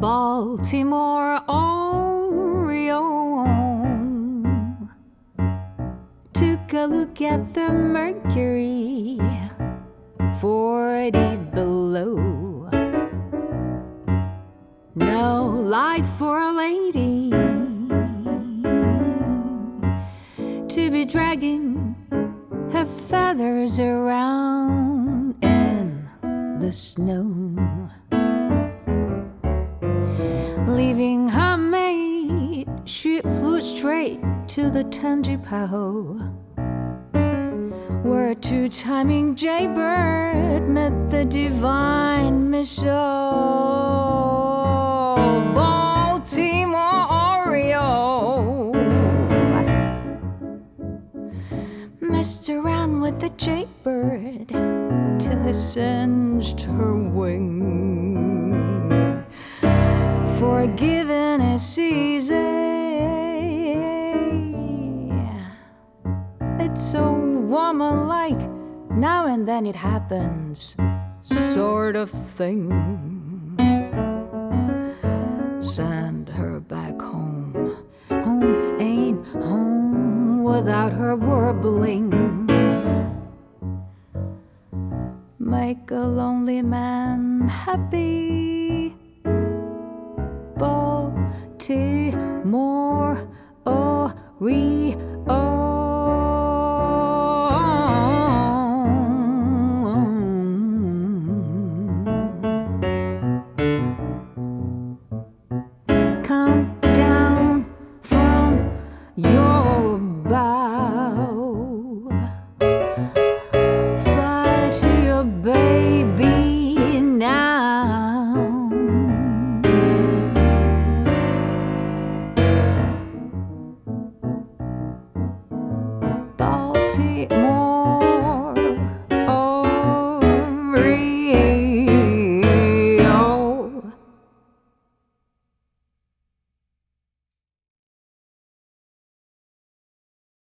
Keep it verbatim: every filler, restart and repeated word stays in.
Baltimore Oriole took a look at the mercury, forty below. No life for a lady to be dragging her feathers around in the snow, leaving her mate. She flew straight to the Tangipahoe, where a two-timing jaybird met the divine Michelle. Baltimore Oriole messed around with the jaybird till he singed her wing. Forgiveness is easy, it's so woman-like, now and then it happens, sort of thing. Send her back home. Home ain't home without her warbling. Make a lonely man happy.